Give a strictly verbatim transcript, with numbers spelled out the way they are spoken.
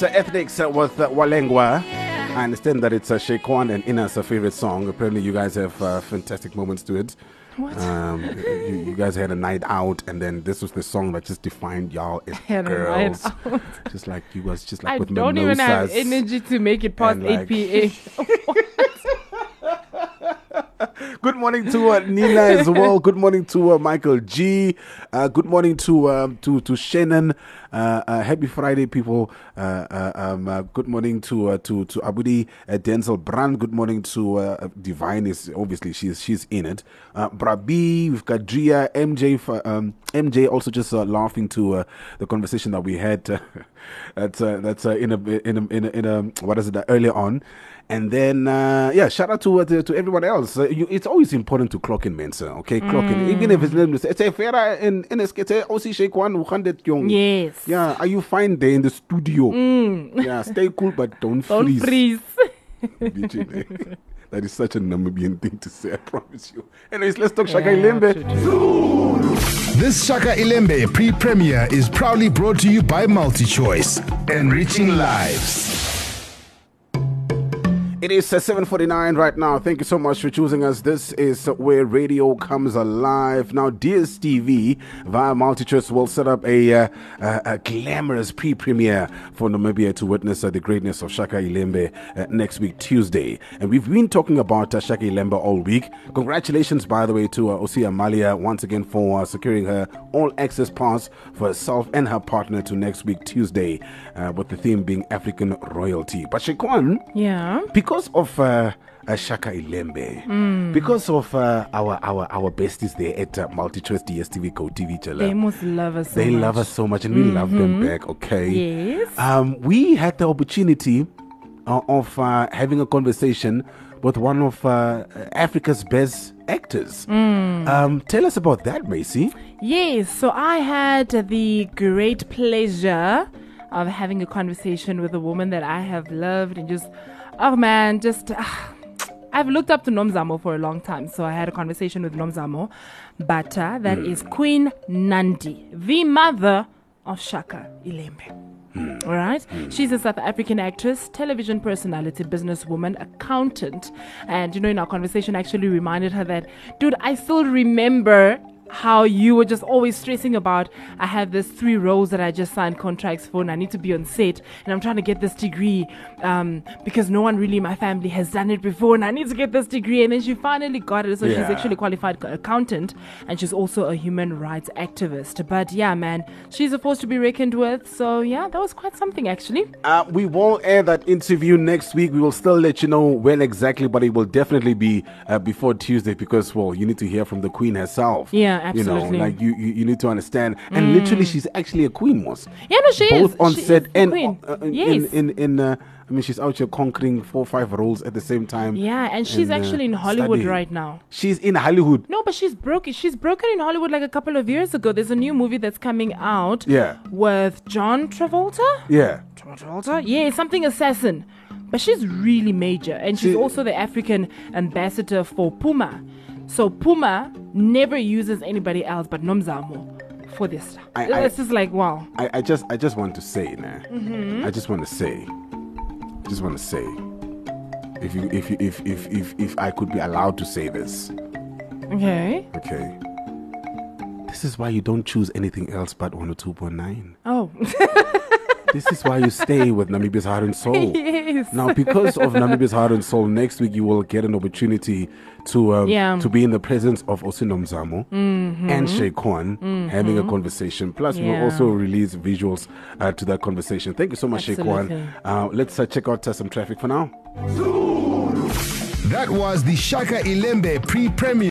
uh, Ethnics uh, with uh, Walengwa. I understand that it's uh, Shaquan and Ina's uh, favorite song. Apparently, you guys have uh, fantastic moments to it. What? Um, you, you guys had a night out, and then this was the song that just defined y'all as Had a night girls. out. Just like you guys, just like I with don't even have mimosas. energy to make it past and eight like- p.m. Good morning to uh, Nina as well. Good morning to uh, Michael G. Uh, good morning to um, to to Shannon. Uh, uh, happy Friday, people. Uh, uh, um, uh, good morning to uh, to to Abudi uh, Denzel Brand. Good morning to uh, Divine. Is obviously she's she's in it. Uh, Brabi, we've got Dria, M J. For, um, M J also just uh, laughing to uh, the conversation that we had. Uh, that's uh, that's uh, in a in a in a, in a what is it uh, earlier on. And then, uh, yeah, shout out to uh, to, to everyone else. Uh, you, it's always important to clock in, Mensa. Okay, clock in. Even if it's it's a fair in in a skate, also shake one hundred young. Yes. Yeah, are you fine there in the studio? Mm. Yeah, stay cool, but don't, Don't freeze. freeze. That is such a Namibian thing to say, I promise you. Anyways, let's talk Shaka Yeah, Ilembe. true, true. This Shaka Ilembe pre-premiere is proudly brought to you by MultiChoice, enriching lives. It is uh, seven forty-nine right now. Thank you so much for choosing us. This is uh, where radio comes alive. Now, D S T V via MultiChoice will set up a, uh, uh, a glamorous pre-premiere for Namibia to witness uh, the greatness of Shaka Ilembe uh, next week, Tuesday. And we've been talking about uh, Shaka Ilembe all week. Congratulations, by the way, to uh, Osia Amalia once again for uh, securing her all-access pass for herself and her partner to next week, Tuesday, uh, with the theme being African royalty. But Shekwan, Yeah. because of uh, uh, Shaka Ilembe, Mm. because of uh, our our our besties there at uh, MultiChoice D S T V Co T V Chala, They must love us so they much. love us so much and we love them back. Okay. Yes. Um, we had the opportunity uh, of uh, having a conversation with one of uh, Africa's best actors. Mm. Um, tell us about that, Macy. Yes, so I had the great pleasure of having a conversation with a woman that I have loved and just, oh man, just, uh, I've looked up to Nomzamo for a long time. So I had a conversation with Nomzamo Bata, that Mm. is Queen Nandi, the mother of Shaka Ilembe. All right. She's a South African actress, television personality, businesswoman, accountant. And, you know, in our conversation, I actually reminded her that, dude, I still remember how you were just always stressing about, I have this three roles that I just signed contracts for and I need to be on set and I'm trying to get this degree um, because no one really in my family has done it before and I need to get this degree. And then she finally got it. So Yeah. she's actually a qualified co- accountant and she's also a human rights activist. But yeah, man, she's a force to be reckoned with. So yeah, that was quite something actually. Uh, we won't air that interview next week. We will still let you know when exactly, but it will definitely be uh, before Tuesday because, well, you need to hear from the Queen herself. Yeah, You know, absolutely. like you, you, you need to understand. And literally, she's actually a queen, was. Yeah, no, she Both is. on She set is the and queen. uh, in, Yes. in, in, uh, I mean, she's out here conquering four or five roles at the same time. Yeah, and she's and, uh, actually in Hollywood studying. right now. She's in Hollywood. No, but she's broken. She's broken in Hollywood like a couple of years ago. There's a new movie that's coming out. Yeah. With John Travolta. Yeah. John Travolta. Yeah, something assassin. But she's really major, and she's She- also the African ambassador for Puma. So Puma never uses anybody else but Nomzamo for this stuff. I- I- It's just like wow. I, I just I just want to say, nah. Mm-hmm. I just want to say, I just want to say, if you if you if if if if I could be allowed to say this, Okay. okay. This is why you don't choose anything else but one oh two point nine. Oh. This is why you stay with Namibia's Heart and Soul. Yes. Now, because of Namibia's Heart and Soul, next week you will get an opportunity to um, Yeah. to be in the presence of Osinomzamo and Shaquan having a conversation. Plus, we will Yeah. also release visuals uh, to that conversation. Thank you so much, Shaquan. Absolutely. Uh, let's uh, check out uh, some traffic for now. That was the Shaka Ilembe pre-premiere.